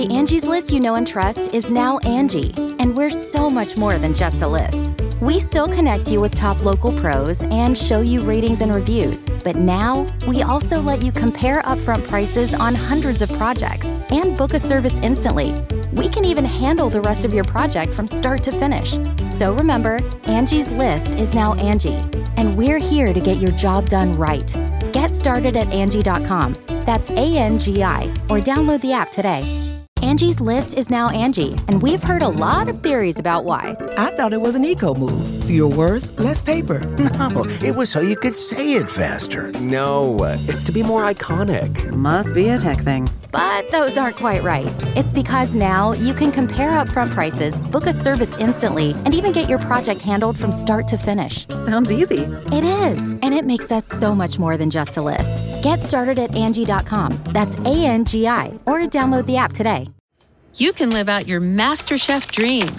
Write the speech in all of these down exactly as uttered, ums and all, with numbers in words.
The Angie's List you know and trust is now Angie, and we're so much more than just a list. We still connect you with top local pros and show you ratings and reviews, but now we also let you compare upfront prices on hundreds of projects and book a service instantly. We can even handle the rest of your project from start to finish. So remember, Angie's List is now Angie, and we're here to get your job done right. Get started at Angie dot com. That's A N G I, or download the app today. Angie's List is now Angie, and we've heard a lot of theories about why. I thought it was an eco move. Fewer words, less paper. No, it was so you could say it faster. No, it's to be more iconic. Must be a tech thing. But those aren't quite right. It's because now you can compare upfront prices, book a service instantly, and even get your project handled from start to finish. Sounds easy. It is, and it makes us so much more than just a list. Get started at Angie dot com. That's A N G I, or download the app today. You can live out your MasterChef dreams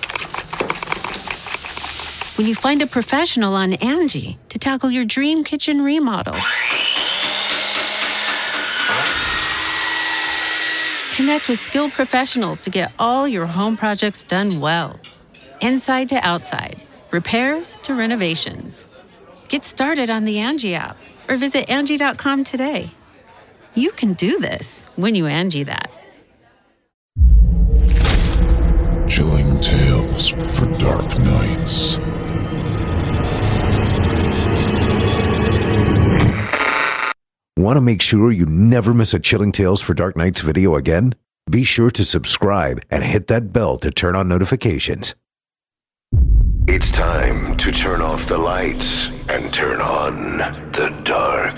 when you find a professional on Angie to tackle your dream kitchen remodel. Connect with skilled professionals to get all your home projects done well. Inside to outside, repairs to renovations. Get started on the Angie app or visit Angie dot com today. You can do this when you Angie that. Chilling tales for dark nights. Want to make sure you never miss a Chilling Tales for Dark Nights video again? Be sure to subscribe and hit that bell to turn on notifications. It's time to turn off the lights and turn on the dark.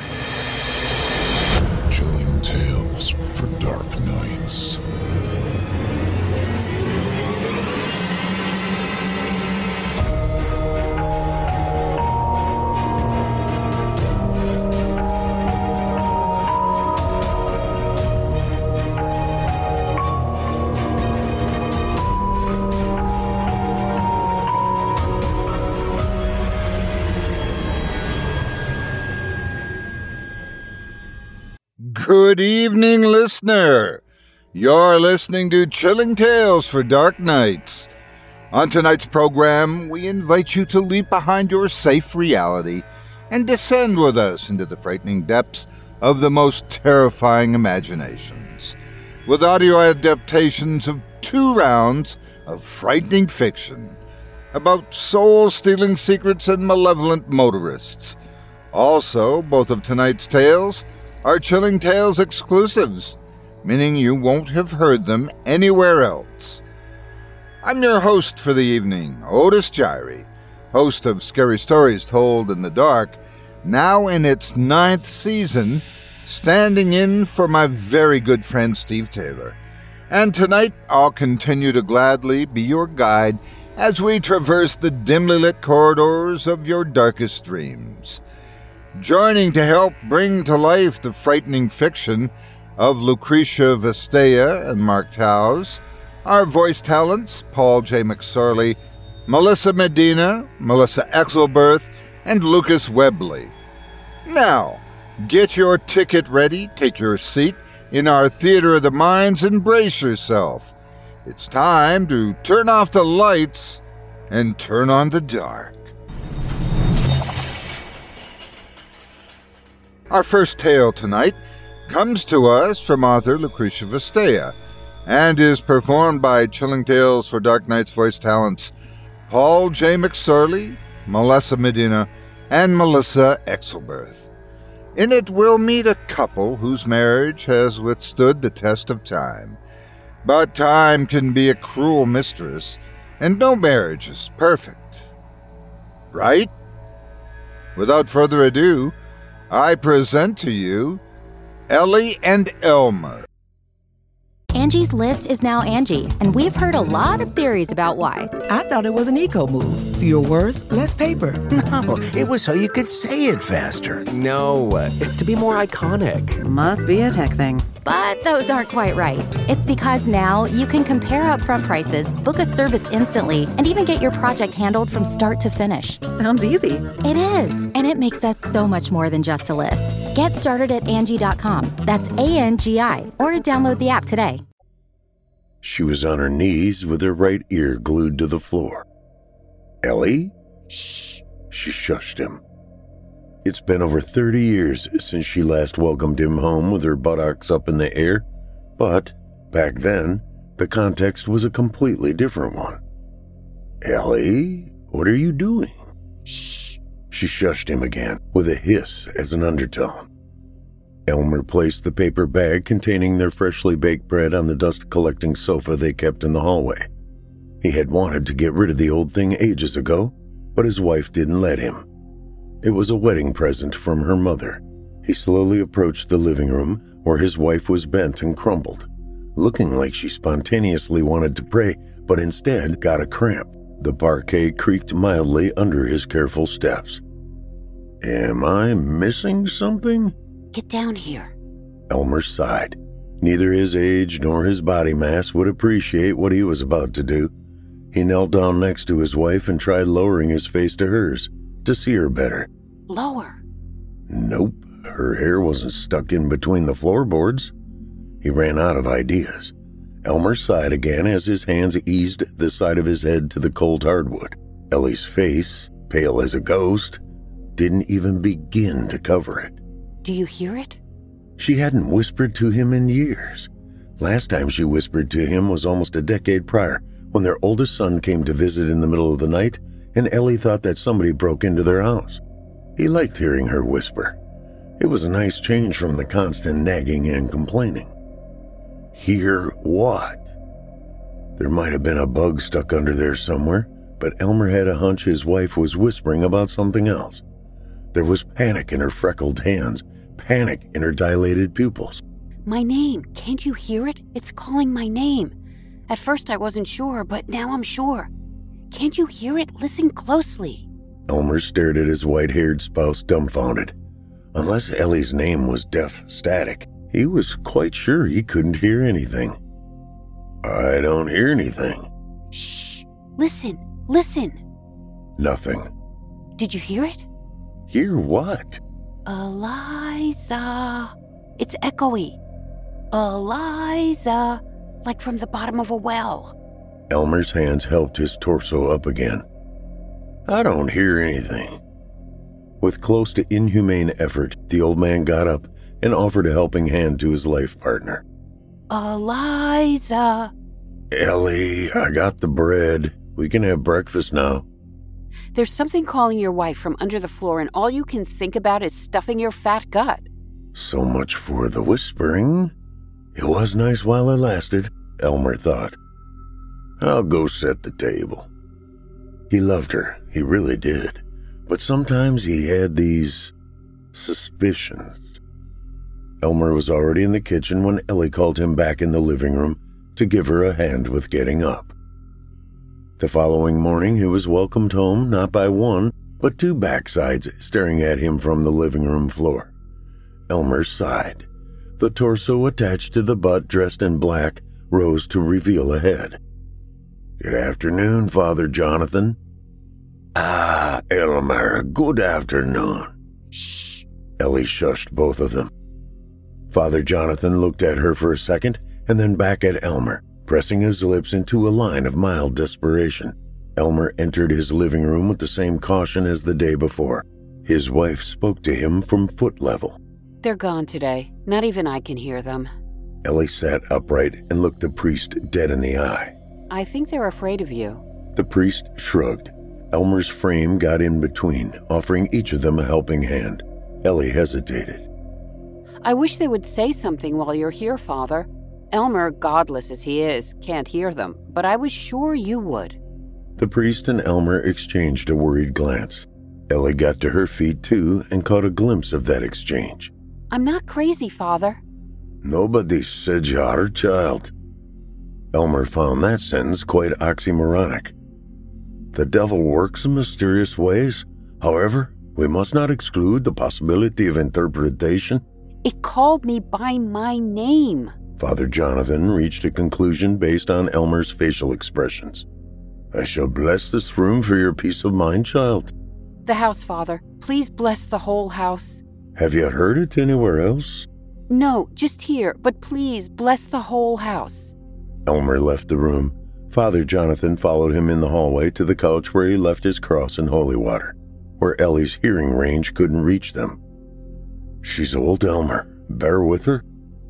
Chilling tales for dark nights. Good evening, listener. You're listening to Chilling Tales for Dark Nights. On tonight's program, we invite you to leap behind your safe reality and descend with us into the frightening depths of the most terrifying imaginations, with audio adaptations of two rounds of frightening fiction about soul-stealing secrets and malevolent motorists. Also, both of tonight's tales are Chilling Tales exclusives, meaning you won't have heard them anywhere else. I'm your host for the evening, Otis Gyrie, host of Scary Stories Told in the Dark, now in its ninth season, standing in for my very good friend Steve Taylor. And tonight, I'll continue to gladly be your guide as we traverse the dimly lit corridors of your darkest dreams. Joining to help bring to life the frightening fiction of Lucretia Vestea and Mark Towse, our voice talents, Paul J. McSorley, Melissa Medina, Melissa Exelberth, and Lucas Webley. Now, get your ticket ready, take your seat in our Theater of the Minds, and brace yourself. It's time to turn off the lights and turn on the dark. Our first tale tonight comes to us from author Lucretia Vestea and is performed by Chilling Tales for Dark Nights voice talents Paul J. McSorley, Melissa Medina, and Melissa Exelberth. In it, we'll meet a couple whose marriage has withstood the test of time. But time can be a cruel mistress, and no marriage is perfect. Right? Without further ado, I present to you Ellie and Elmer. Angie's List is now Angie, and we've heard a lot of theories about why. I thought it was an eco move. Fewer words, less paper. No, it was so you could say it faster. No, it's to be more iconic. Must be a tech thing. But those aren't quite right. It's because now you can compare upfront prices, book a service instantly, and even get your project handled from start to finish. Sounds easy. It is, and it makes us so much more than just a list. Get started at Angie dot com. That's A N G I, or download the app today. She was on her knees with her right ear glued to the floor. "Ellie?" "Shh." She shushed him. It's been over thirty years since she last welcomed him home with her buttocks up in the air, but back then, the context was a completely different one. "Ellie, what are you doing?" "Shh." She shushed him again, with a hiss as an undertone. Elmer placed the paper bag containing their freshly baked bread on the dust-collecting sofa they kept in the hallway. He had wanted to get rid of the old thing ages ago, but his wife didn't let him. It was a wedding present from her mother. He slowly approached the living room, where his wife was bent and crumpled, looking like she spontaneously wanted to pray, but instead got a cramp. The parquet creaked mildly under his careful steps. "Am I missing something?" "Get down here." Elmer sighed. Neither his age nor his body mass would appreciate what he was about to do. He knelt down next to his wife and tried lowering his face to hers, to see her better. "Lower." Nope, her hair wasn't stuck in between the floorboards. He ran out of ideas. Elmer sighed again as his hands eased the side of his head to the cold hardwood. Ellie's face, pale as a ghost, didn't even begin to cover it. "Do you hear it?" She hadn't whispered to him in years. Last time she whispered to him was almost a decade prior, when their oldest son came to visit in the middle of the night, and Ellie thought that somebody broke into their house. He liked hearing her whisper. It was a nice change from the constant nagging and complaining. Hear what? There might have been a bug stuck under there somewhere, but Elmer had a hunch his wife was whispering about something else. There was panic in her freckled hands, panic in her dilated pupils. "My name, can't you hear it? It's calling my name. At first I wasn't sure, but now I'm sure. Can't you hear it? Listen closely." Elmer stared at his white-haired spouse dumbfounded. Unless Ellie's name was deaf static, he was quite sure he couldn't hear anything. "I don't hear anything." "Shh. Listen. Listen." Nothing. "Did you hear it?" "Hear what?" "Eliza." It's echoey. "Eliza." Like from the bottom of a well. Elmer's hands helped his torso up again. "I don't hear anything." With close to inhumane effort, the old man got up and offered a helping hand to his life partner. "Eliza." "Ellie, I got the bread. We can have breakfast now." "There's something calling your wife from under the floor, and all you can think about is stuffing your fat gut." So much for the whispering. It was nice while it lasted, Elmer thought. "I'll go set the table." He loved her, he really did. But sometimes he had these suspicions. Elmer was already in the kitchen when Ellie called him back in the living room to give her a hand with getting up. The following morning, he was welcomed home not by one, but two backsides staring at him from the living room floor. Elmer sighed. The torso attached to the butt, dressed in black, rose to reveal a head. "Good afternoon, Father Jonathan." "Ah, Elmer, good afternoon." "Shh." Ellie shushed both of them. Father Jonathan looked at her for a second and then back at Elmer, pressing his lips into a line of mild desperation. Elmer entered his living room with the same caution as the day before. His wife spoke to him from foot level. "They're gone today. Not even I can hear them." Ellie sat upright and looked the priest dead in the eye. "I think they're afraid of you." The priest shrugged. Elmer's frame got in between, offering each of them a helping hand. Ellie hesitated. "I wish they would say something while you're here, Father. Elmer, godless as he is, can't hear them, but I was sure you would." The priest and Elmer exchanged a worried glance. Ellie got to her feet too and caught a glimpse of that exchange. "I'm not crazy, Father." "Nobody said you are, child." Elmer found that sentence quite oxymoronic. The devil works in mysterious ways. However, we must not exclude the possibility of interpretation. "It called me by my name." Father Jonathan reached a conclusion based on Elmer's facial expressions. "I shall bless this room for your peace of mind, child." "The house, Father. Please bless the whole house." "Have you heard it anywhere else?" "No, just here, but please bless the whole house." Elmer left the room. Father Jonathan followed him in the hallway to the couch where he left his cross and holy water, where Ellie's hearing range couldn't reach them. "She's old, Elmer. Bear with her?"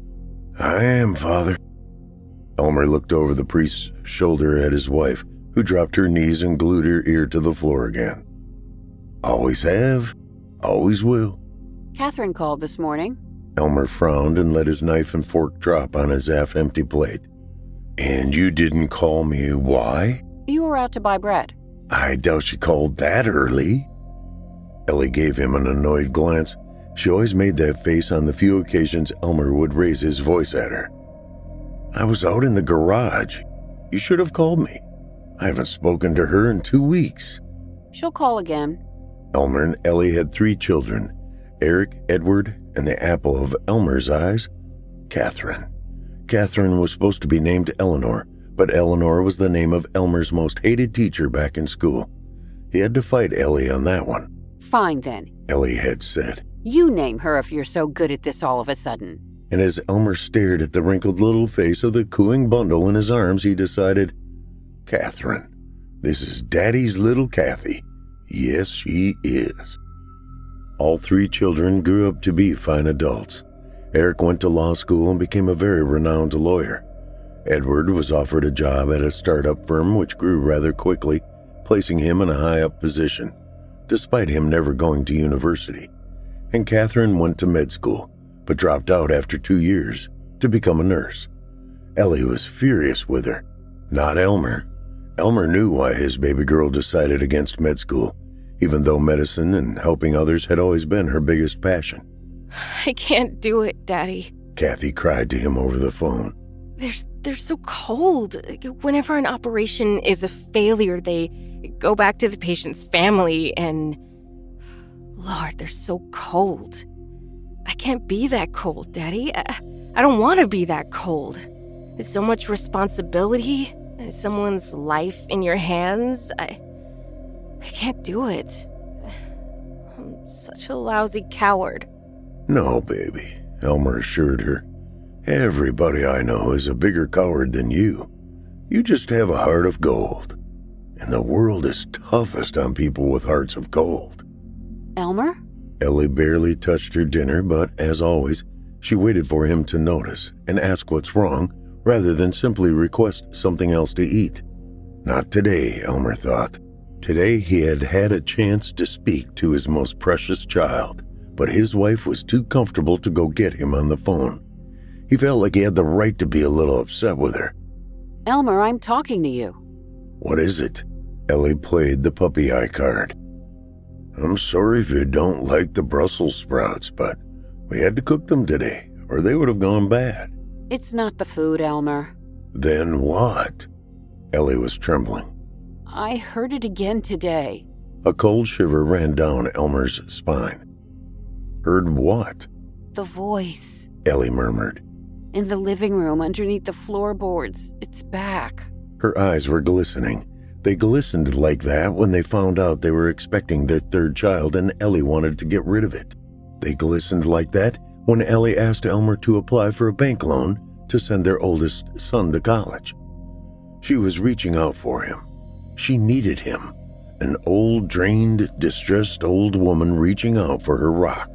"I am, Father." Elmer looked over the priest's shoulder at his wife, who dropped her knees and glued her ear to the floor again. "Always have, always will." Catherine called this morning. Elmer frowned and let his knife and fork drop on his half-empty plate. "And you didn't call me why?" You were out to buy bread. "I doubt she called that early." Ellie gave him an annoyed glance. She always made that face on the few occasions Elmer would raise his voice at her. "I was out in the garage. You should have called me. I haven't spoken to her in two weeks." She'll call again. Elmer and Ellie had three children, Eric, Edward, and the apple of Elmer's eyes, Catherine. Catherine was supposed to be named Eleanor, but Eleanor was the name of Elmer's most hated teacher back in school. He had to fight Ellie on that one. Fine then. Ellie had said. You name her if you're so good at this all of a sudden. And as Elmer stared at the wrinkled little face of the cooing bundle in his arms, he decided, Catherine. This is Daddy's little Kathy. Yes, she is. All three children grew up to be fine adults. Eric went to law school and became a very renowned lawyer. Edward was offered a job at a startup firm which grew rather quickly, placing him in a high-up position, despite him never going to university. And Catherine went to med school, but dropped out after two years to become a nurse. Ellie was furious with her, not Elmer. Elmer knew why his baby girl decided against med school, even though medicine and helping others had always been her biggest passion. I can't do it, Daddy. Kathy cried to him over the phone. They're, they're so cold. Whenever an operation is a failure, they go back to the patient's family and... Lord, they're so cold. I can't be that cold, Daddy. I, I don't want to be that cold. There's so much responsibility. Someone's life in your hands. I, I can't do it. I'm such a lousy coward. No, baby, Elmer assured her. Everybody I know is a bigger coward than you. You just have a heart of gold. And the world is toughest on people with hearts of gold. Elmer? Ellie barely touched her dinner, but as always, she waited for him to notice and ask what's wrong, rather than simply request something else to eat. Not today, Elmer thought. Today he had had a chance to speak to his most precious child, but his wife was too comfortable to go get him on the phone. He felt like he had the right to be a little upset with her. Elmer, I'm talking to you. What is it? Ellie played the puppy eye card. I'm sorry if you don't like the Brussels sprouts, but we had to cook them today, or they would have gone bad. It's not the food, Elmer. Then what? Ellie was trembling. I heard it again today. A cold shiver ran down Elmer's spine. Heard what? The voice. Ellie murmured. In the living room underneath the floorboards. It's back. Her eyes were glistening. They glistened like that when they found out they were expecting their third child and Ellie wanted to get rid of it. They glistened like that when Ellie asked Elmer to apply for a bank loan to send their oldest son to college. She was reaching out for him. She needed him, an old, drained, distressed old woman reaching out for her rock.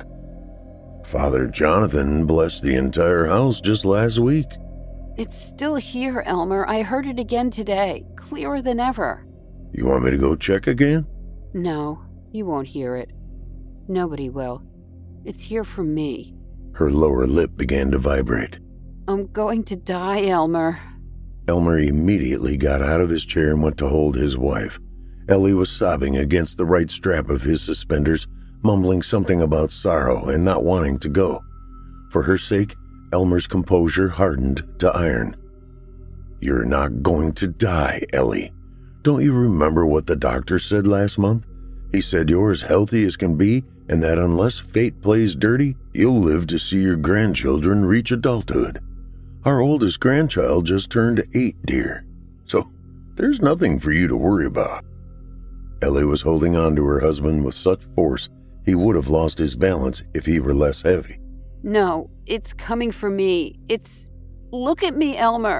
Father Jonathan blessed the entire house just last week. It's still here, Elmer. I heard it again today, clearer than ever. You want me to go check again? No, you won't hear it. Nobody will. It's here for me. Her lower lip began to vibrate. I'm going to die, Elmer. Elmer immediately got out of his chair and went to hold his wife. Ellie was sobbing against the right strap of his suspenders, mumbling something about sorrow and not wanting to go. For her sake, Elmer's composure hardened to iron. You're not going to die, Ellie. Don't you remember what the doctor said last month? He said you're as healthy as can be, and that unless fate plays dirty, you'll live to see your grandchildren reach adulthood. Our oldest grandchild just turned eight, dear. So there's nothing for you to worry about. Ellie was holding on to her husband with such force he would have lost his balance if he were less heavy. No, it's coming for me. It's... Look at me, Elmer.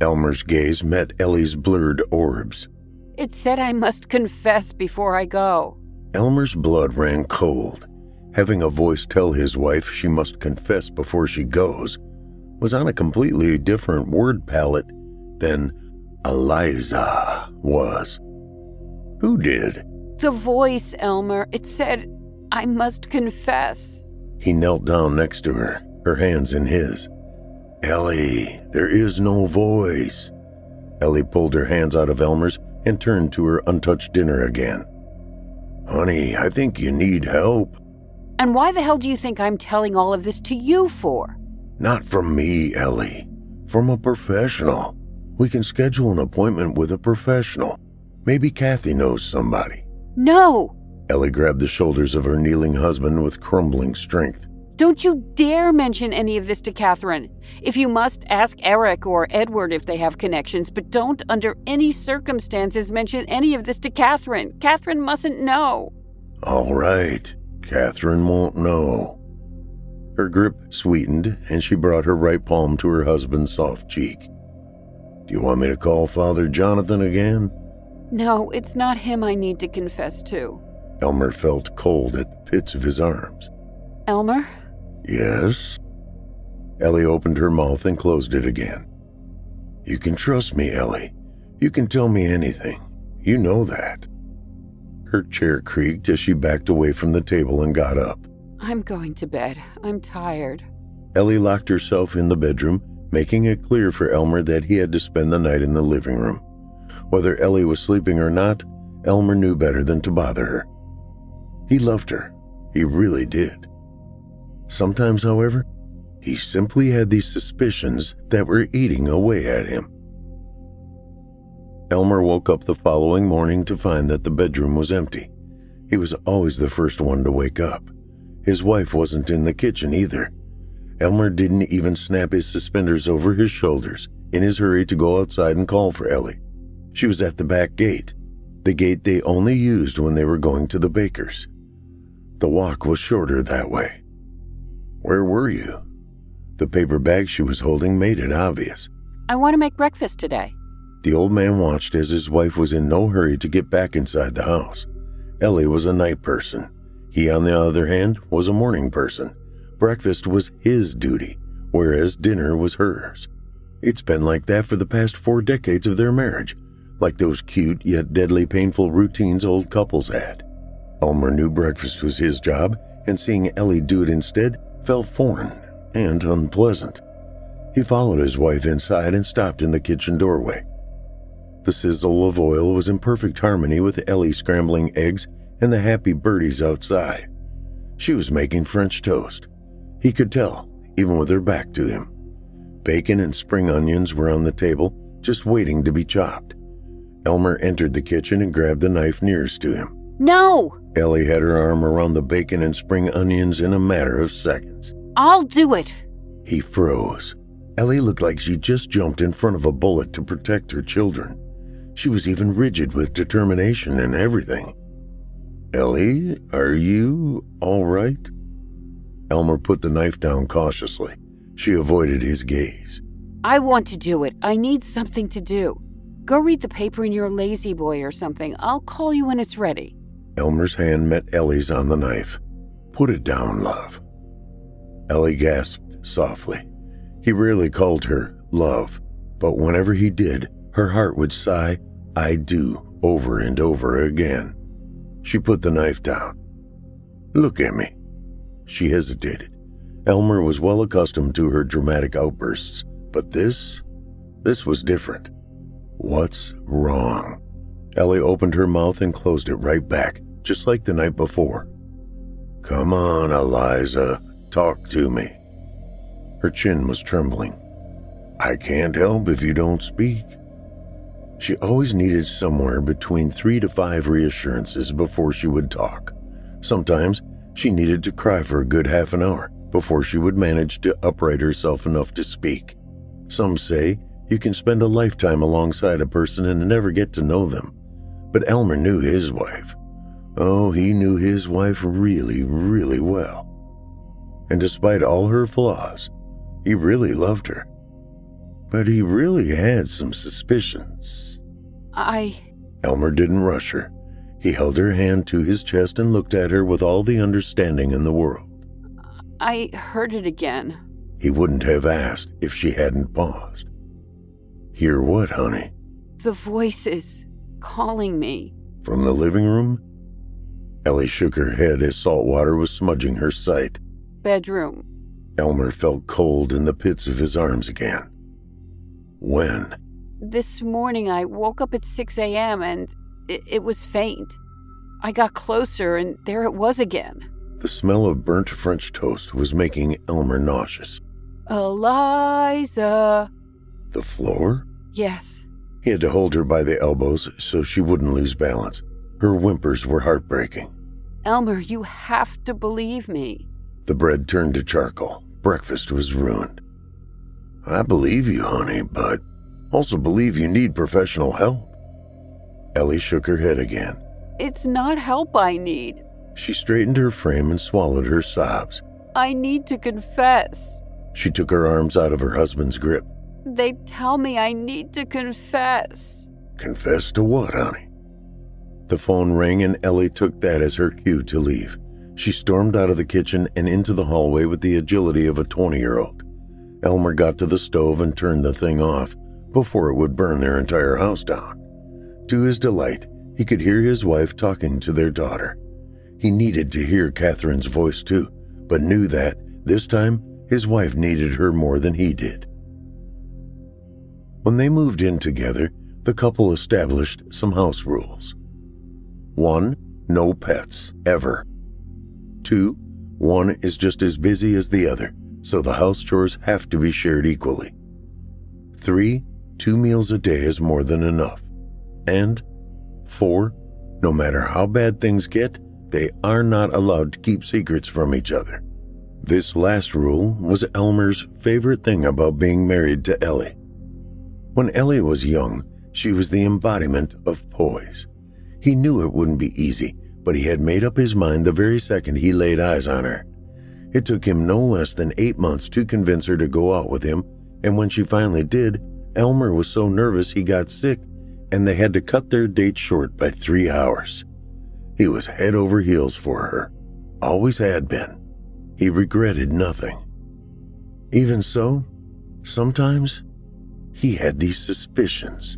Elmer's gaze met Ellie's blurred orbs. It said I must confess before I go. Elmer's blood ran cold. Having a voice tell his wife she must confess before she goes was on a completely different word palette than Eliza was. Who did? The voice, Elmer. It said I must confess. He knelt down next to her, her hands in his. Ellie, there is no voice. Ellie pulled her hands out of Elmer's and turned to her untouched dinner again. Honey, I think you need help. And why the hell do you think I'm telling all of this to you for? Not from me, Ellie. From a professional. We can schedule an appointment with a professional. Maybe Kathy knows somebody. No! Ellie grabbed the shoulders of her kneeling husband with crumbling strength. Don't you dare mention any of this to Catherine. If you must, ask Eric or Edward if they have connections, but don't under any circumstances mention any of this to Catherine. Catherine mustn't know. All right. Catherine won't know. Her grip sweetened, and she brought her right palm to her husband's soft cheek. Do you want me to call Father Jonathan again? No, it's not him I need to confess to. Elmer felt cold at the pits of his arms. Elmer? Yes? Ellie opened her mouth and closed it again. You can trust me, Ellie. You can tell me anything. You know that. Her chair creaked as she backed away from the table and got up. I'm going to bed. I'm tired. Ellie locked herself in the bedroom, making it clear for Elmer that he had to spend the night in the living room. Whether Ellie was sleeping or not, Elmer knew better than to bother her. He loved her. He really did. Sometimes, however, he simply had these suspicions that were eating away at him. Elmer woke up the following morning to find that the bedroom was empty. He was always the first one to wake up. His wife wasn't in the kitchen either. Elmer didn't even snap his suspenders over his shoulders in his hurry to go outside and call for Ellie. She was at the back gate, the gate they only used when they were going to the baker's. The walk was shorter that way. Where were you? The paper bag she was holding made it obvious. I want to make breakfast today. The old man watched as his wife was in no hurry to get back inside the house. Ellie was a night person. He, on the other hand, was a morning person. Breakfast was his duty, whereas dinner was hers. It's been like that for the past four decades of their marriage, like those cute yet deadly painful routines old couples had. Elmer knew breakfast was his job, and seeing Ellie do it instead felt foreign and unpleasant. He followed his wife inside and stopped in the kitchen doorway. The sizzle of oil was in perfect harmony with Ellie scrambling eggs and the happy birdies outside. She was making French toast. He could tell, even with her back to him. Bacon and spring onions were on the table, just waiting to be chopped. Elmer entered the kitchen and grabbed the knife nearest to him. No! Ellie had her arm around the bacon and spring onions in a matter of seconds. I'll do it! He froze. Ellie looked like she just jumped in front of a bullet to protect her children. She was even rigid with determination and everything. Ellie, are you all right? Elmer put the knife down cautiously. She avoided his gaze. I want to do it. I need something to do. Go read the paper in your lazy boy or something. I'll call you when it's ready. Elmer's hand met Ellie's on the knife. Put it down, love. Ellie gasped softly. He rarely called her love, but whenever he did, her heart would sigh, I do, over and over again. She put the knife down. Look at me. She hesitated. Elmer was well accustomed to her dramatic outbursts, but this, this was different. What's wrong? Ellie opened her mouth and closed it right back, just like the night before. Come on, Eliza, talk to me. Her chin was trembling. I can't help if you don't speak. She always needed somewhere between three to five reassurances before she would talk. Sometimes she needed to cry for a good half an hour before she would manage to upright herself enough to speak. Some say you can spend a lifetime alongside a person and never get to know them. But Elmer knew his wife. Oh, he knew his wife really, really well. And despite all her flaws, he really loved her. but he really had some suspicions. I... Elmer didn't rush her. He held her hand to his chest and looked at her with all the understanding in the world. I heard it again. He wouldn't have asked if she hadn't paused. Hear what, honey? The voices calling me. From the living room? Ellie shook her head as salt water was smudging her sight. Bedroom. Elmer felt cold in the pits of his arms again. When? This morning I woke up at six a.m. and it, it was faint. I got closer and there it was again. The smell of burnt French toast was making Elmer nauseous. Eliza. The floor? Yes. He had to hold her by the elbows so she wouldn't lose balance. Her whimpers were heartbreaking. Elmer, you have to believe me. The bread turned to charcoal. Breakfast was ruined. I believe you, honey, but also believe you need professional help. Ellie shook her head again. It's not help I need. She straightened her frame and swallowed her sobs. I need to confess. She took her arms out of her husband's grip. They tell me I need to confess. Confess to what, honey? The phone rang and Ellie took that as her cue to leave. She stormed out of the kitchen and into the hallway with the agility of a twenty-year-old. Elmer got to the stove and turned the thing off before it would burn their entire house down. To his delight, he could hear his wife talking to their daughter. He needed to hear Catherine's voice too, but knew that, this time, his wife needed her more than he did. When they moved in together, the couple established some house rules. One, no pets, ever. Two, one is just as busy as the other, so the house chores have to be shared equally. Three, two meals a day is more than enough. And four, no matter how bad things get, they are not allowed to keep secrets from each other. This last rule was Elmer's favorite thing about being married to Ellie. When Ellie was young, she was the embodiment of poise. He knew it wouldn't be easy, but he had made up his mind the very second he laid eyes on her. It took him no less than eight months to convince her to go out with him, and when she finally did, Elmer was so nervous he got sick, and they had to cut their date short by three hours. He was head over heels for her. Always had been. He regretted nothing. Even so, sometimes he had these suspicions.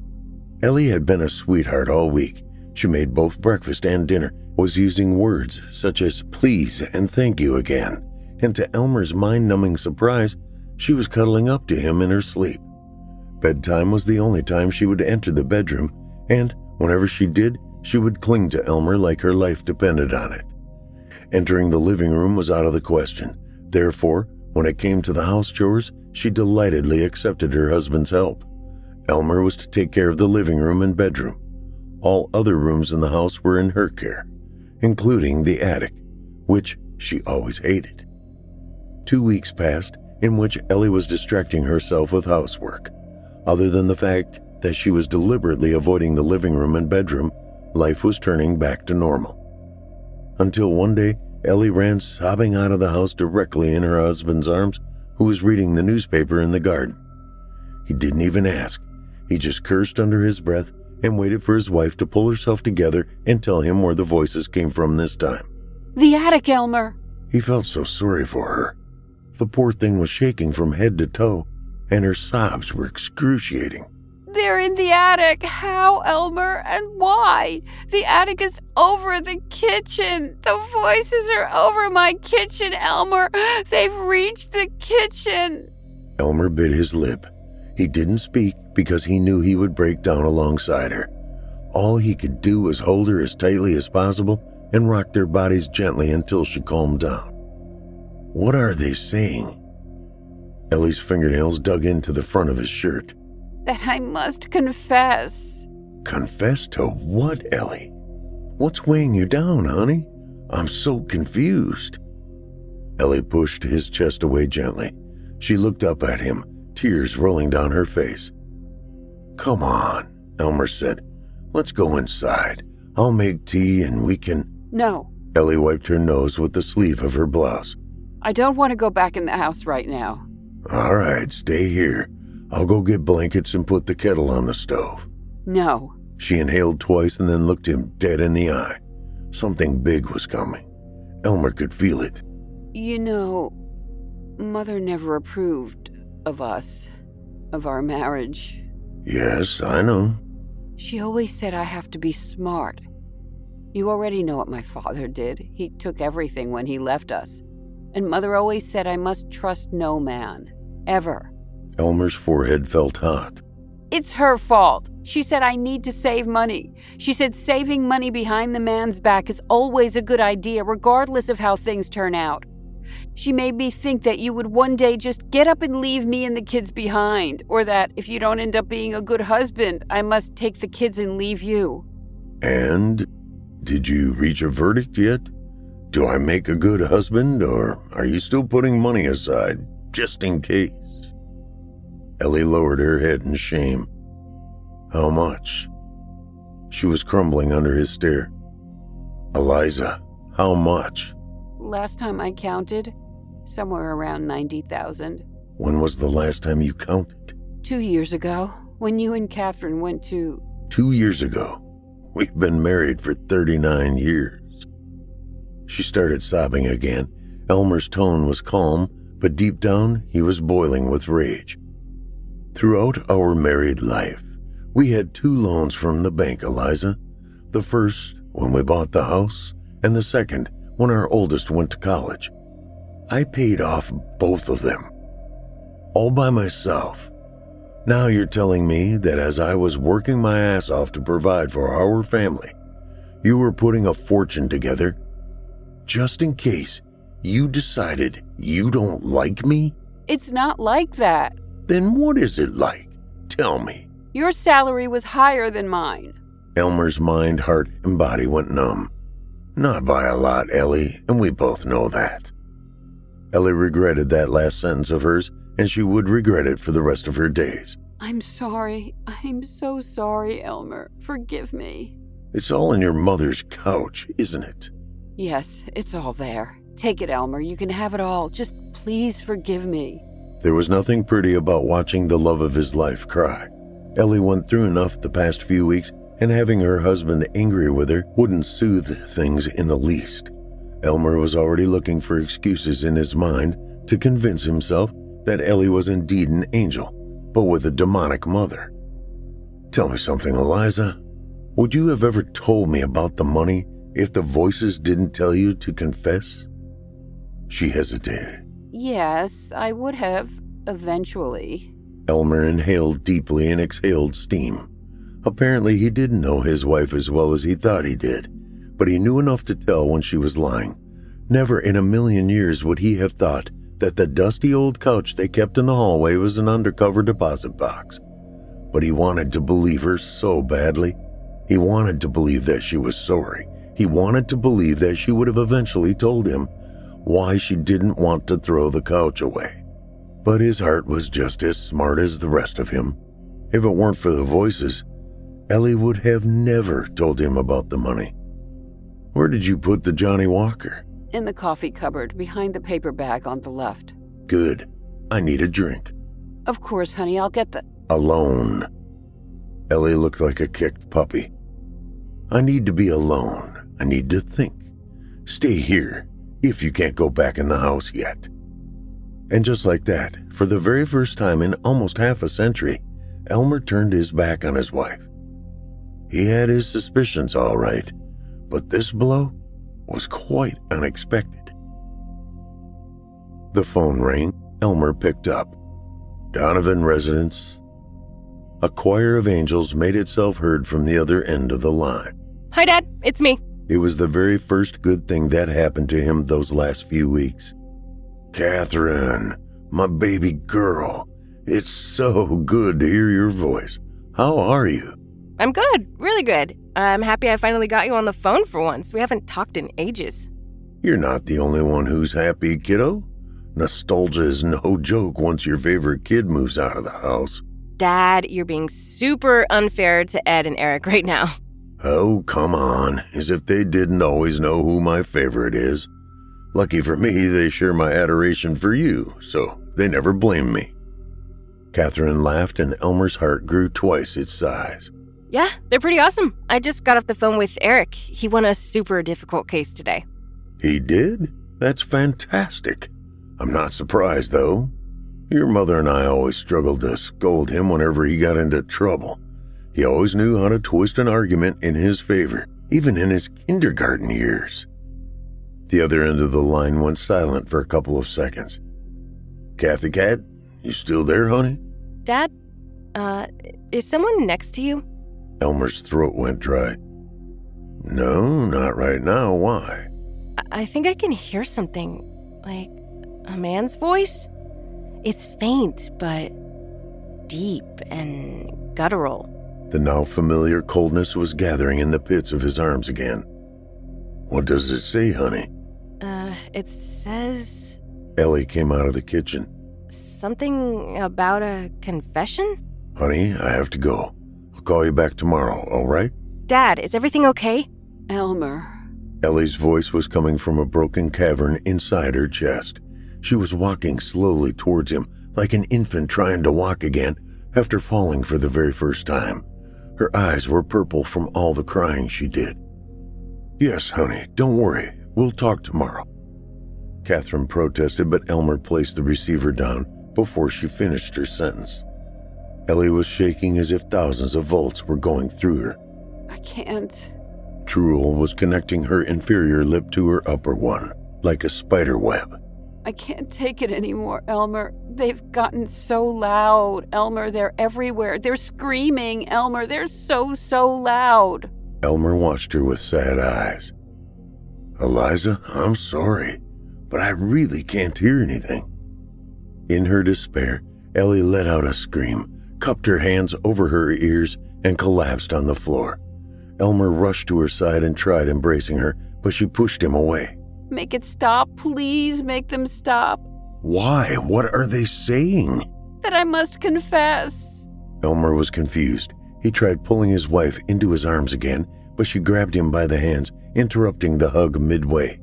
Ellie had been a sweetheart all week. She made both breakfast and dinner, was using words such as please and thank you again, and to Elmer's mind-numbing surprise, she was cuddling up to him in her sleep. Bedtime was the only time she would enter the bedroom, and whenever she did, she would cling to Elmer like her life depended on it. Entering the living room was out of the question. Therefore, when it came to the house chores, she delightedly accepted her husband's help. Elmer was to take care of the living room and bedroom. All other rooms in the house were in her care, including the attic, which she always hated. Two weeks passed in which Ellie was distracting herself with housework. Other than the fact that she was deliberately avoiding the living room and bedroom, life was turning back to normal. Until one day, Ellie ran sobbing out of the house directly in her husband's arms, who was reading the newspaper in the garden. He didn't even ask. He just cursed under his breath and waited for his wife to pull herself together and tell him where the voices came from this time. The attic, Elmer. He felt so sorry for her. The poor thing was shaking from head to toe, and her sobs were excruciating. They're in the attic. How, Elmer, and why? The attic is over the kitchen. The voices are over my kitchen, Elmer. They've reached the kitchen. Elmer bit his lip. He didn't speak because he knew he would break down alongside her. All he could do was hold her as tightly as possible and rock their bodies gently until she calmed down. What are they saying? Ellie's fingernails dug into the front of his shirt. That I must confess. Confess to what, Ellie? What's weighing you down, honey? I'm so confused. Ellie pushed his chest away gently. She looked up at him, tears rolling down her face. Come on, Elmer said. Let's go inside. I'll make tea and we can... No. Ellie wiped her nose with the sleeve of her blouse. I don't want to go back in the house right now. All right, stay here. I'll go get blankets and put the kettle on the stove. No. She inhaled twice and then looked him dead in the eye. Something big was coming. Elmer could feel it. You know, Mother never approved of us, of our marriage. Yes, I know. She always said I have to be smart. You already know what my father did. He took everything when he left us. And Mother always said I must trust no man. Ever. Elmer's forehead felt hot. It's her fault. She said I need to save money. She said saving money behind the man's back is always a good idea, regardless of how things turn out. She made me think that you would one day just get up and leave me and the kids behind, or that if you don't end up being a good husband, I must take the kids and leave you. And did you reach a verdict yet? Do I make a good husband, or are you still putting money aside, just in case? Ellie lowered her head in shame. How much? She was crumbling under his stare. Eliza, how much? Last time I counted, somewhere around ninety thousand. When was the last time you counted? Two years ago, when you and Catherine went to... Two years ago. We've been married for thirty-nine years. She started sobbing again. Elmer's tone was calm, but deep down, he was boiling with rage. Throughout our married life, we had two loans from the bank, Eliza. The first, when we bought the house, and the second, when our oldest went to college. I paid off both of them. All by myself. Now you're telling me that as I was working my ass off to provide for our family, you were putting a fortune together just in case you decided you don't like me? It's not like that. Then what is it like? Tell me. Your salary was higher than mine. Elmer's mind, heart, and body went numb. Not by a lot, Ellie, and we both know that. Ellie regretted that last sentence of hers, and she would regret it for the rest of her days. I'm sorry. I'm so sorry, Elmer. Forgive me. It's all in your mother's couch, isn't it? Yes, it's all there. Take it, Elmer. You can have it all. Just please forgive me. There was nothing pretty about watching the love of his life cry. Ellie went through enough the past few weeks, and having her husband angry with her wouldn't soothe things in the least. Elmer was already looking for excuses in his mind to convince himself that Ellie was indeed an angel, but with a demonic mother. Tell me something, Eliza. Would you have ever told me about the money if the voices didn't tell you to confess? She hesitated. Yes, I would have, eventually. Elmer inhaled deeply and exhaled steam. Apparently, he didn't know his wife as well as he thought he did, but he knew enough to tell when she was lying. Never in a million years would he have thought that the dusty old couch they kept in the hallway was an undercover deposit box. But he wanted to believe her so badly. He wanted to believe that she was sorry. He wanted to believe that she would have eventually told him why she didn't want to throw the couch away. But his heart was just as smart as the rest of him. If it weren't for the voices, Ellie would have never told him about the money. Where did you put the Johnny Walker? In the coffee cupboard, behind the paper bag on the left. Good. I need a drink. Of course, honey, I'll get the... Alone. Ellie looked like a kicked puppy. I need to be alone. I need to think. Stay here, if you can't go back in the house yet. And just like that, for the very first time in almost half a century, Elmer turned his back on his wife. He had his suspicions, all right, but this blow was quite unexpected. The phone rang. Elmer picked up. Donovan residence. A choir of angels made itself heard from the other end of the line. Hi, Dad. It's me. It was the very first good thing that happened to him those last few weeks. Catherine, my baby girl, it's so good to hear your voice. How are you? I'm good, really good. I'm happy I finally got you on the phone for once. We haven't talked in ages. You're not the only one who's happy, kiddo. Nostalgia is no joke once your favorite kid moves out of the house. Dad, you're being super unfair to Ed and Eric right now. Oh, come on, as if they didn't always know who my favorite is. Lucky for me, they share my adoration for you, so they never blame me. Catherine laughed and Elmer's heart grew twice its size. Yeah, they're pretty awesome. I just got off the phone with Eric. He won a super difficult case today. He did? That's fantastic. I'm not surprised, though. Your mother and I always struggled to scold him whenever he got into trouble. He always knew how to twist an argument in his favor, even in his kindergarten years. The other end of the line went silent for a couple of seconds. Kathy Cat, you still there, honey? Dad, uh, is someone next to you? Elmer's throat went dry. No, not right now. Why? I, I think I can hear something, like a man's voice. It's faint, but deep and guttural. The now familiar coldness was gathering in the pits of his arms again. What does it say, honey? Uh, it says... Ellie came out of the kitchen. Something about a confession? Honey, I have to go. I'll call you back tomorrow, all right? Dad, is everything okay? Elmer. Ellie's voice was coming from a broken cavern inside her chest. She was walking slowly towards him, like an infant trying to walk again after falling for the very first time. Her eyes were purple from all the crying she did. Yes, honey, don't worry. We'll talk tomorrow. Catherine protested, but Elmer placed the receiver down before she finished her sentence. Ellie was shaking as if thousands of volts were going through her. I can't. Drool was connecting her inferior lip to her upper one, like a spider web. I can't take it anymore, Elmer. They've gotten so loud. Elmer, they're everywhere. They're screaming. Elmer, they're so, so loud. Elmer watched her with sad eyes. Eliza, I'm sorry, but I really can't hear anything. In her despair, Ellie let out a scream, cupped her hands over her ears, and collapsed on the floor. Elmer rushed to her side and tried embracing her, but she pushed him away. Make it stop. Please make them stop. Why? What are they saying? That I must confess. Elmer was confused. He tried pulling his wife into his arms again, but she grabbed him by the hands, interrupting the hug midway.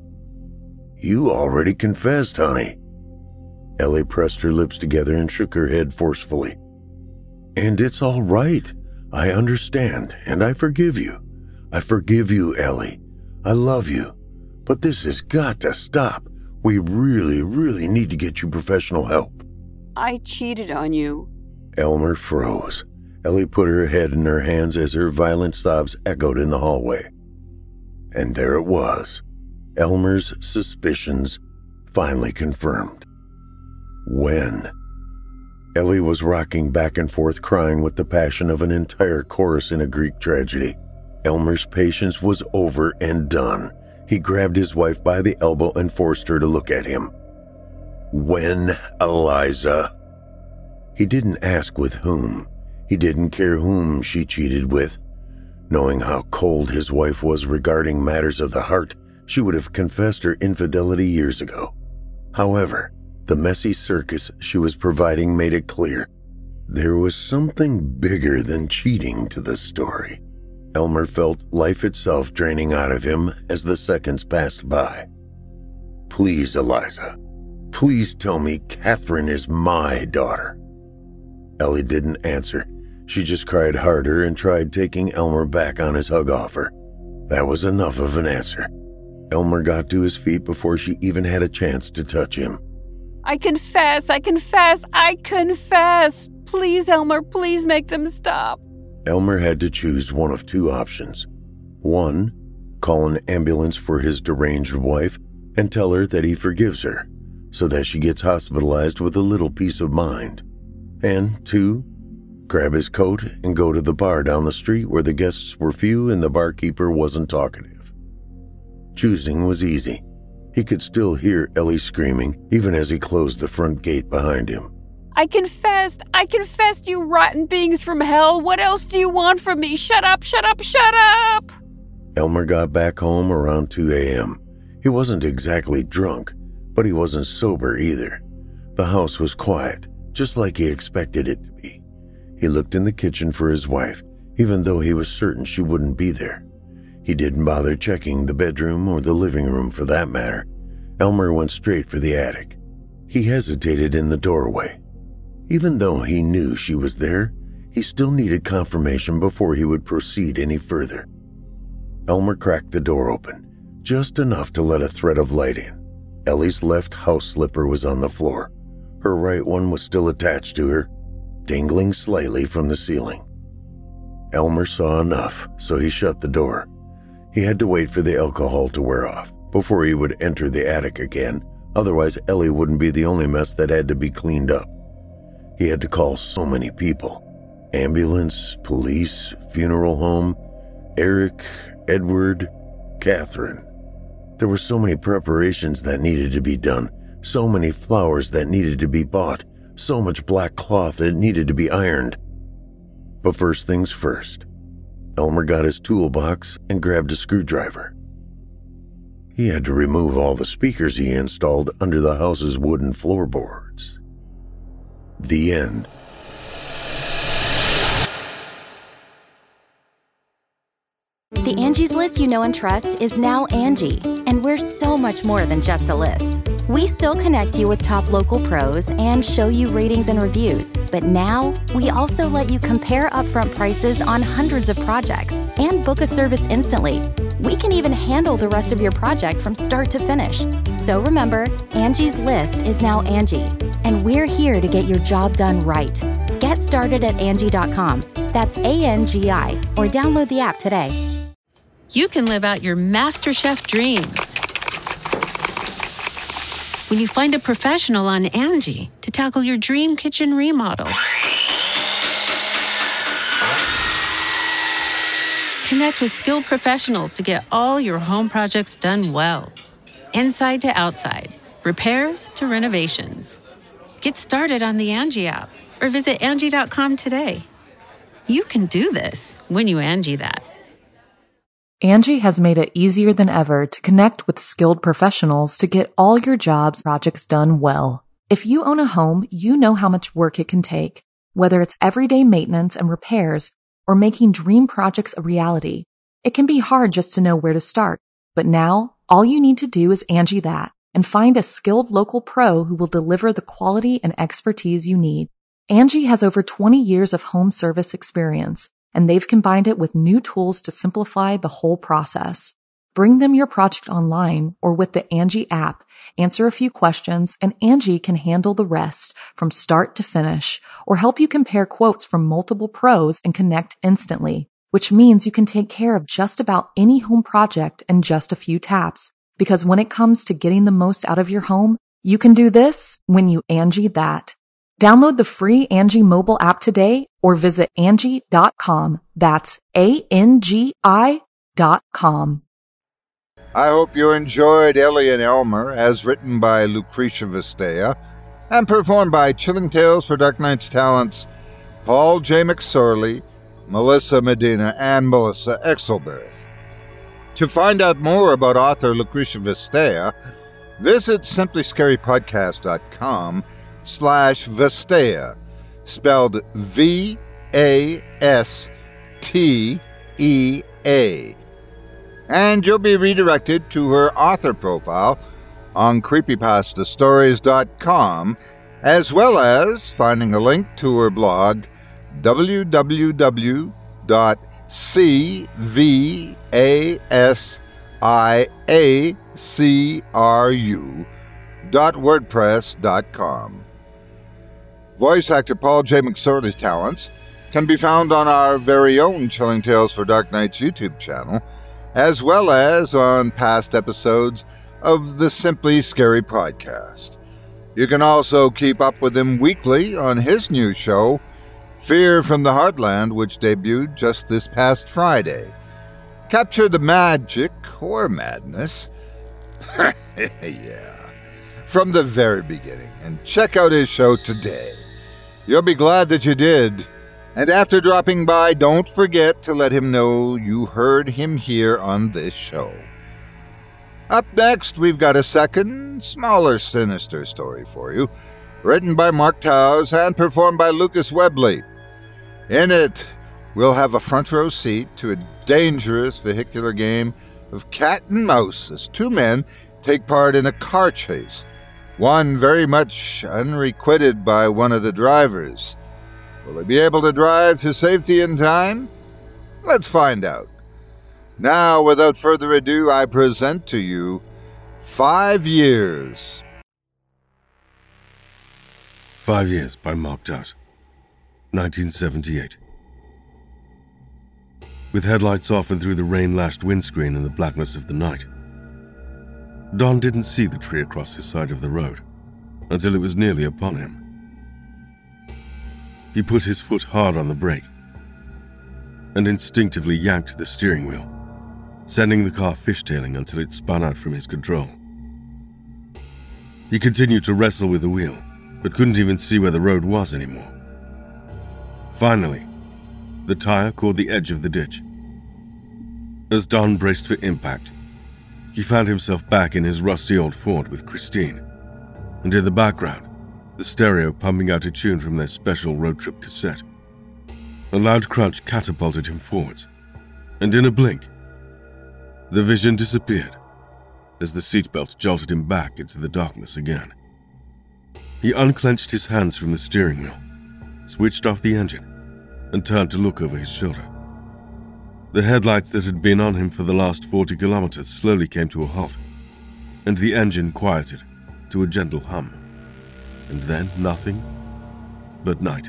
You already confessed, honey. Ellie pressed her lips together and shook her head forcefully. And it's all right. I understand, and I forgive you. I forgive you, Ellie. I love you. But this has got to stop. We really, really need to get you professional help. I cheated on you. Elmer froze. Ellie put her head in her hands as her violent sobs echoed in the hallway. And there it was. Elmer's suspicions finally confirmed. When? Ellie was rocking back and forth, crying with the passion of an entire chorus in a Greek tragedy. Elmer's patience was over and done. He grabbed his wife by the elbow and forced her to look at him. When, Eliza? He didn't ask with whom. He didn't care whom she cheated with. Knowing how cold his wife was regarding matters of the heart, she would have confessed her infidelity years ago. However, the messy circus she was providing made it clear. There was something bigger than cheating to the story. Elmer felt life itself draining out of him as the seconds passed by. Please, Eliza, please tell me Catherine is my daughter. Ellie didn't answer. She just cried harder and tried taking Elmer back on his hug offer. That was enough of an answer. Elmer got to his feet before she even had a chance to touch him. I confess, I confess, I confess. Please, Elmer, please make them stop. Elmer had to choose one of two options. One, call an ambulance for his deranged wife and tell her that he forgives her, so that she gets hospitalized with a little peace of mind. And two, grab his coat and go to the bar down the street where the guests were few and the barkeeper wasn't talkative. Choosing was easy. He could still hear Ellie screaming even as he closed the front gate behind him. I confessed, I confessed, you rotten beings from hell. What else do you want from me? Shut up, shut up, shut up! Elmer got back home around two a.m. He wasn't exactly drunk, but he wasn't sober either. The house was quiet, just like he expected it to be. He looked in the kitchen for his wife, even though he was certain she wouldn't be there. He didn't bother checking the bedroom or the living room for that matter. Elmer went straight for the attic. He hesitated in the doorway. Even though he knew she was there, he still needed confirmation before he would proceed any further. Elmer cracked the door open, just enough to let a thread of light in. Ellie's left house slipper was on the floor. Her right one was still attached to her, dangling slightly from the ceiling. Elmer saw enough, so he shut the door. He had to wait for the alcohol to wear off before he would enter the attic again, otherwise Ellie wouldn't be the only mess that had to be cleaned up. He had to call so many people. Ambulance, police, funeral home, Eric, Edward, Catherine. There were so many preparations that needed to be done, so many flowers that needed to be bought, so much black cloth that needed to be ironed. But first things first, Elmer got his toolbox and grabbed a screwdriver. He had to remove all the speakers he installed under the house's wooden floorboards. The end. The Angie's List you know and trust is now Angie, and we're so much more than just a list. We still connect you with top local pros and show you ratings and reviews, but now we also let you compare upfront prices on hundreds of projects and book a service instantly. We can even handle the rest of your project from start to finish. So remember, Angie's List is now Angie, and we're here to get your job done right. Get started at Angie dot com. That's A N G I, or download the app today. You can live out your MasterChef dreams when you find a professional on Angie to tackle your dream kitchen remodel. Connect with skilled professionals to get all your home projects done well. Inside to outside, repairs to renovations. Get started on the Angie app or visit Angie dot com today. You can do this when you Angie that. Angie has made it easier than ever to connect with skilled professionals to get all your jobs projects done well. If you own a home, you know how much work it can take, whether it's everyday maintenance and repairs or making dream projects a reality. It can be hard just to know where to start, but now all you need to do is Angie that and find a skilled local pro who will deliver the quality and expertise you need. Angie has over twenty years of home service experience, and they've combined it with new tools to simplify the whole process. Bring them your project online or with the Angie app, answer a few questions, and Angie can handle the rest from start to finish, or help you compare quotes from multiple pros and connect instantly, which means you can take care of just about any home project in just a few taps. Because when it comes to getting the most out of your home, you can do this when you Angie that. Download the free Angie mobile app today or visit Angie dot com. That's A N G I dot com. I hope you enjoyed Ellie and Elmer, as written by Lucretia Vistea and performed by Chilling Tales for Dark Nights talents Paul J. McSorley, Melissa Medina, and Melissa Exelberth. To find out more about author Lucretia Vistea, visit simply scary podcast dot com slash Vistea, spelled V A S T E A. And you'll be redirected to her author profile on creepypasta stories dot com, as well as finding a link to her blog, w w w dot c v a s i a c r u dot wordpress dot com. Voice actor Paul J. McSorley's talents can be found on our very own Chilling Tales for Dark Nights YouTube channel, as well as on past episodes of the Simply Scary podcast. You can also keep up with him weekly on his new show, Fear from the Heartland, which debuted just this past Friday. Capture the magic or madness, yeah, from the very beginning, and check out his show today. You'll be glad that you did. And after dropping by, don't forget to let him know you heard him here on this show. Up next, we've got a second, smaller, sinister story for you, written by Mark Towers and performed by Lucas Webley. In it, we'll have a front row seat to a dangerous vehicular game of cat and mouse as two men take part in a car chase, one very much unrequited by one of the drivers. Will they be able to drive to safety in time? Let's find out. Now, without further ado, I present to you Five Years. Five Years by Mark Dutt, nineteen seventy-eight. With headlights off and through the rain-lashed windscreen in the blackness of the night, Don didn't see the tree across his side of the road until it was nearly upon him. He put his foot hard on the brake and instinctively yanked the steering wheel, sending the car fishtailing until it spun out from his control. He continued to wrestle with the wheel, but couldn't even see where the road was anymore. Finally, the tire caught the edge of the ditch. As Don braced for impact, he found himself back in his rusty old Ford with Christine, and in the background, the stereo pumping out a tune from their special road trip cassette. A loud crunch catapulted him forwards, and in a blink, the vision disappeared as the seatbelt jolted him back into the darkness again. He unclenched his hands from the steering wheel, switched off the engine, and turned to look over his shoulder. The headlights that had been on him for the last forty kilometers slowly came to a halt, and the engine quieted to a gentle hum. And then nothing but night.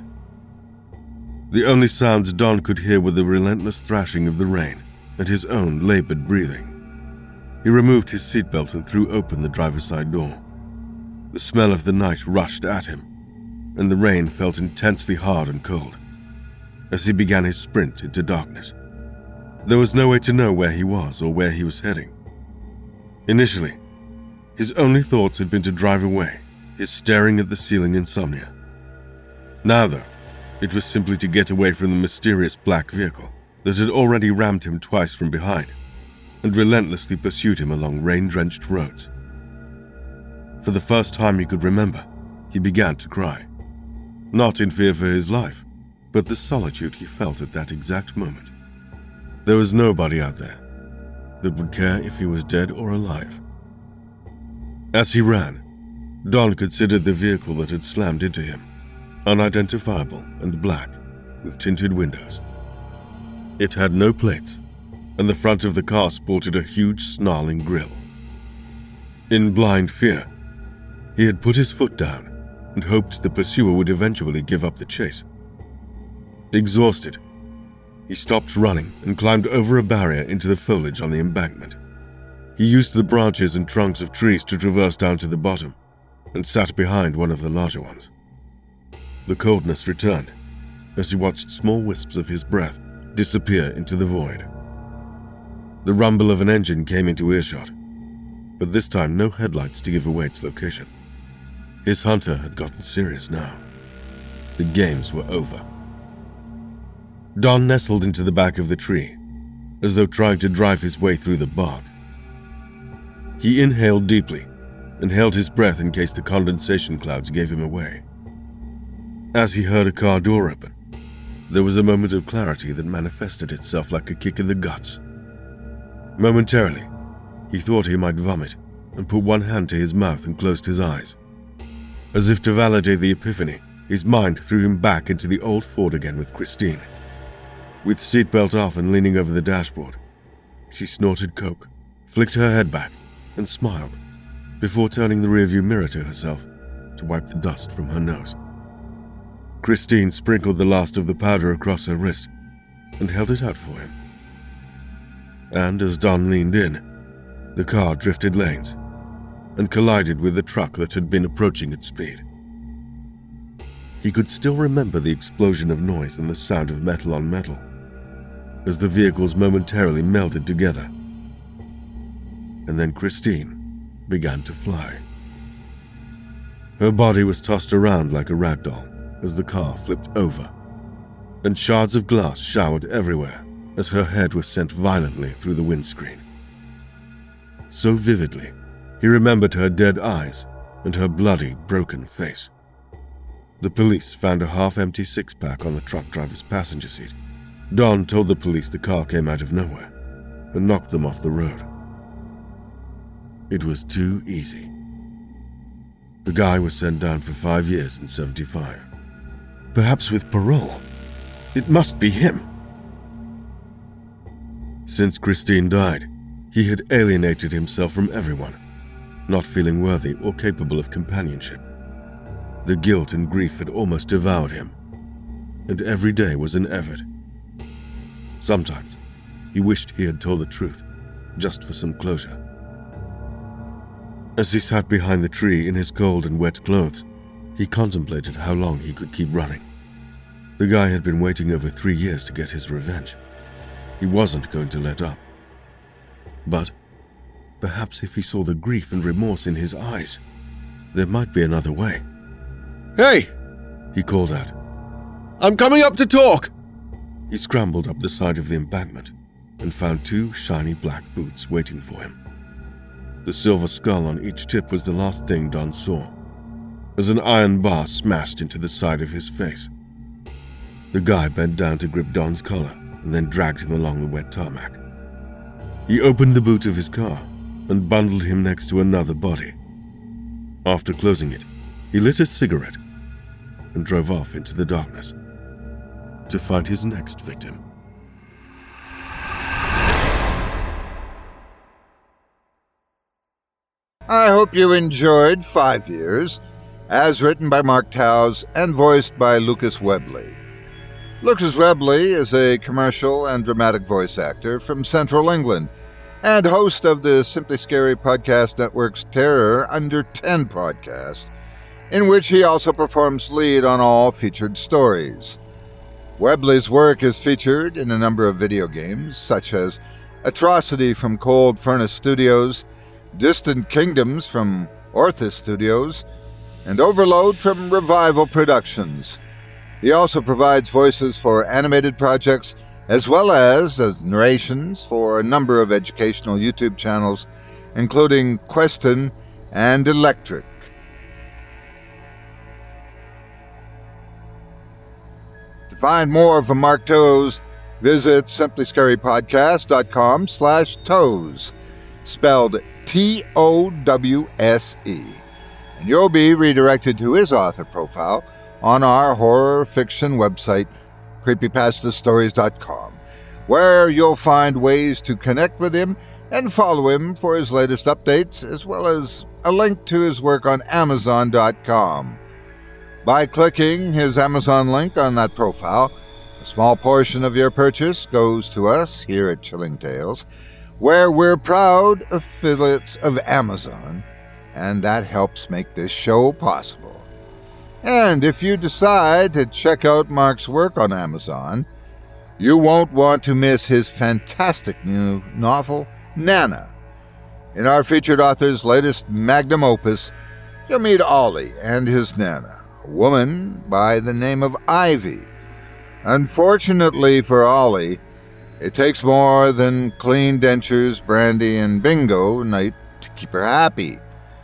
The only sounds Don could hear were the relentless thrashing of the rain and his own labored breathing. He removed his seatbelt and threw open the driver's side door. The smell of the night rushed at him, and the rain felt intensely hard and cold as he began his sprint into darkness. There was no way to know where he was or where he was heading. Initially, his only thoughts had been to drive away, his staring at the ceiling insomnia. Now, though, it was simply to get away from the mysterious black vehicle that had already rammed him twice from behind and relentlessly pursued him along rain-drenched roads. For the first time he could remember, he began to cry. Not in fear for his life, but the solitude he felt at that exact moment. There was nobody out there that would care if he was dead or alive. As he ran, Don considered the vehicle that had slammed into him, unidentifiable and black, with tinted windows. It had no plates, and the front of the car sported a huge snarling grille. In blind fear, he had put his foot down and hoped the pursuer would eventually give up the chase. Exhausted, he stopped running and climbed over a barrier into the foliage on the embankment. He used the branches and trunks of trees to traverse down to the bottom and sat behind one of the larger ones. The coldness returned as he watched small wisps of his breath disappear into the void. The rumble of an engine came into earshot, but this time no headlights to give away its location. His hunter had gotten serious now. The games were over. Don nestled into the back of the tree, as though trying to drive his way through the bog. He inhaled deeply and held his breath in case the condensation clouds gave him away. As he heard a car door open, there was a moment of clarity that manifested itself like a kick in the guts. Momentarily, he thought he might vomit and put one hand to his mouth and closed his eyes. As if to validate the epiphany, his mind threw him back into the old Ford again with Christine. With seatbelt off and leaning over the dashboard, she snorted coke, flicked her head back, and smiled, before turning the rearview mirror to herself to wipe the dust from her nose. Christine sprinkled the last of the powder across her wrist and held it out for him. And as Don leaned in, the car drifted lanes and collided with the truck that had been approaching at speed. He could still remember the explosion of noise and the sound of metal on metal as the vehicles momentarily melded together. And then Christine began to fly. Her body was tossed around like a rag doll as the car flipped over, and shards of glass showered everywhere as her head was sent violently through the windscreen. So vividly, he remembered her dead eyes and her bloody, broken face. The police found a half-empty six-pack on the truck driver's passenger seat. Don told the police the car came out of nowhere and knocked them off the road. It was too easy. The guy was sent down for five years in seventy-five. Perhaps with parole. It must be him. Since Christine died, he had alienated himself from everyone, not feeling worthy or capable of companionship. The guilt and grief had almost devoured him, and every day was an effort. Sometimes he wished he had told the truth, just for some closure. As he sat behind the tree in his cold and wet clothes, he contemplated how long he could keep running. The guy had been waiting over three years to get his revenge. He wasn't going to let up. But perhaps if he saw the grief and remorse in his eyes, there might be another way. "Hey!" he called out. "I'm coming up to talk!" He scrambled up the side of the embankment and found two shiny black boots waiting for him. The silver skull on each tip was the last thing Don saw, as an iron bar smashed into the side of his face. The guy bent down to grip Don's collar and then dragged him along the wet tarmac. He opened the boot of his car and bundled him next to another body. After closing it, he lit a cigarette and drove off into the darkness to find his next victim. I hope you enjoyed Five Years, as written by Mark Towse and voiced by Lucas Webley. Lucas Webley is a commercial and dramatic voice actor from Central England and host of the Simply Scary Podcast Network's Terror Under ten podcast, in which he also performs lead on all featured stories. Webley's work is featured in a number of video games, such as Atrocity from Cold Furnace Studios, Distant Kingdoms from Orthus Studios, and Overload from Revival Productions. He also provides voices for animated projects, as well as as narrations for a number of educational YouTube channels, including Queston and Electric. To find more from Mark Towse, visit simply scary podcast dot com slash toes, spelled T O W S E, and you'll be redirected to his author profile on our horror fiction website, creepypasta stories dot com, where you'll find ways to connect with him and follow him for his latest updates, as well as a link to his work on amazon dot com. By clicking his Amazon link on that profile, a small portion of your purchase goes to us here at Chilling Tales, where we're proud affiliates of Amazon, and that helps make this show possible. And if you decide to check out Mark's work on Amazon, you won't want to miss his fantastic new novel, Nana. In our featured author's latest magnum opus, you'll meet Ollie and his Nana, a woman by the name of Ivy. Unfortunately for Ollie, it takes more than clean dentures, brandy, and bingo night to keep her happy.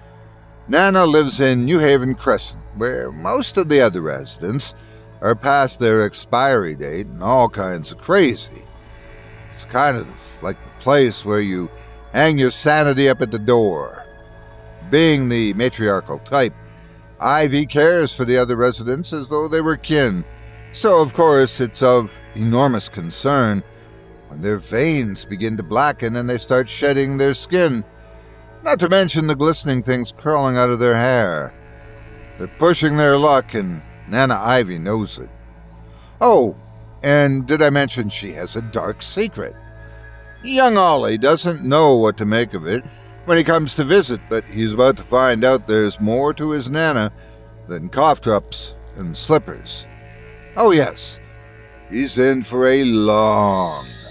Nana lives in New Haven Crescent, where most of the other residents are past their expiry date and all kinds of crazy. It's kind of like the place where you hang your sanity up at the door. Being the matriarchal type, Ivy cares for the other residents as though they were kin, so of course it's of enormous concern when their veins begin to blacken and they start shedding their skin, not to mention the glistening things crawling out of their hair. They're pushing their luck, and Nana Ivy knows it. Oh, and did I mention she has a dark secret? Young Ollie doesn't know what to make of it when he comes to visit, but he's about to find out there's more to his Nana than cough drops and slippers. Oh yes, he's in for a long night.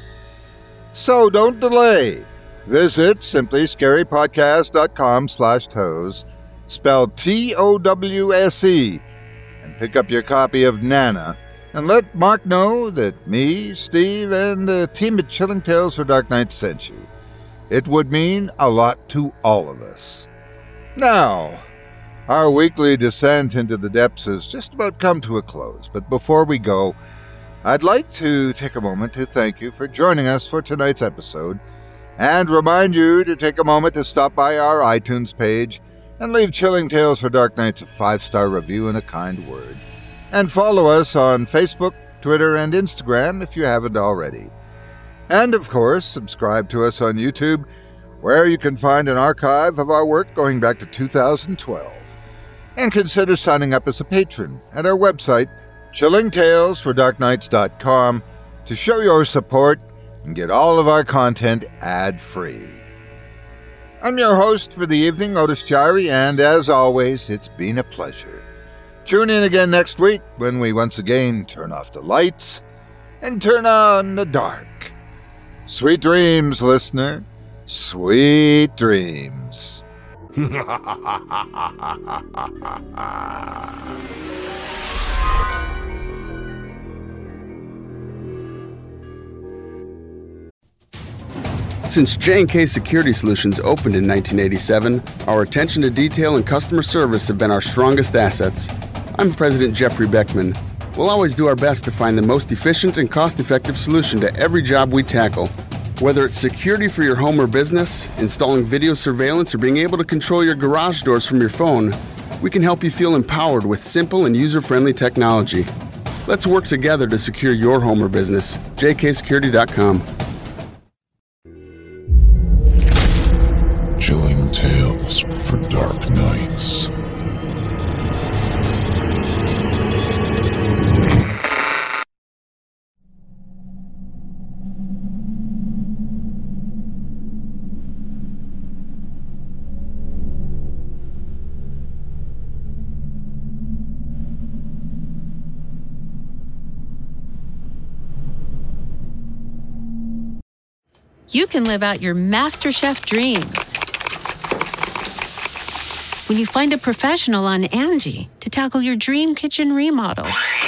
So don't delay. Visit simply scary podcast dot com slash toes, spelled T O W S E, and pick up your copy of Nana, and let Mark know that me, Steve, and the team at Chilling Tales for Dark Nights sent you. It would mean a lot to all of us. Now, our weekly descent into the depths has just about come to a close, but before we go, I'd like to take a moment to thank you for joining us for tonight's episode, and remind you to take a moment to stop by our iTunes page and leave Chilling Tales for Dark Nights a five-star review and a kind word. And follow us on Facebook, Twitter, and Instagram if you haven't already. And, of course, subscribe to us on YouTube, where you can find an archive of our work going back to two thousand twelve. And consider signing up as a patron at our website, chilling tales for dark nights dot com, to show your support and get all of our content ad-free. I'm your host for the evening, Otis Chiri, and as always, it's been a pleasure. Tune in again next week when we once again turn off the lights and turn on the dark. Sweet dreams, listener. Sweet dreams. Since J and K Security Solutions opened in nineteen eighty-seven, our attention to detail and customer service have been our strongest assets. I'm President Jeffrey Beckman. We'll always do our best to find the most efficient and cost-effective solution to every job we tackle. Whether it's security for your home or business, installing video surveillance, or being able to control your garage doors from your phone, we can help you feel empowered with simple and user-friendly technology. Let's work together to secure your home or business. j k security dot com. Chilling Tales for Dark Nights. You can live out your MasterChef dreams when you find a professional on Angie to tackle your dream kitchen remodel.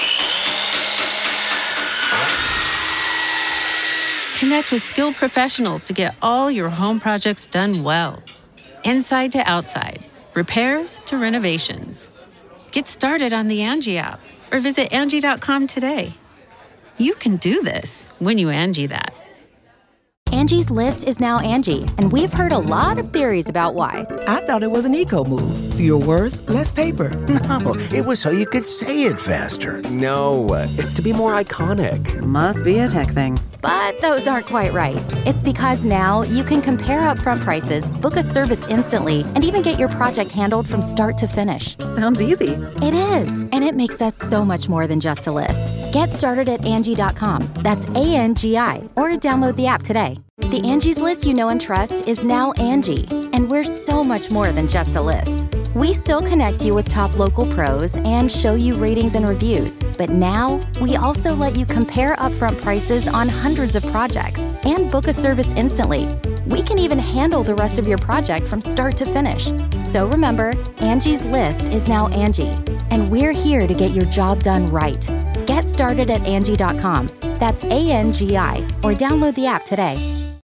Connect with skilled professionals to get all your home projects done well. Inside to outside, repairs to renovations. Get started on the Angie app or visit Angie dot com today. You can do this when you Angie that. Angie's List is now Angie, and we've heard a lot of theories about why. I thought it was an eco move. Fewer words, less paper. No, it was so you could say it faster. No, it's to be more iconic. Must be a tech thing. But those aren't quite right. It's because now you can compare upfront prices, book a service instantly, and even get your project handled from start to finish. Sounds easy. It is, and it makes us so much more than just a list. Get started at Angie dot com. That's A N G I, or download the app today. The Angie's List you know and trust is now Angie, and we're so much more than just a list. We still connect you with top local pros and show you ratings and reviews, but now we also let you compare upfront prices on hundreds of projects and book a service instantly. We can even handle the rest of your project from start to finish. So remember, Angie's List is now Angie, and we're here to get your job done right. Get started at Angie dot com. That's A N G I, or download the app today.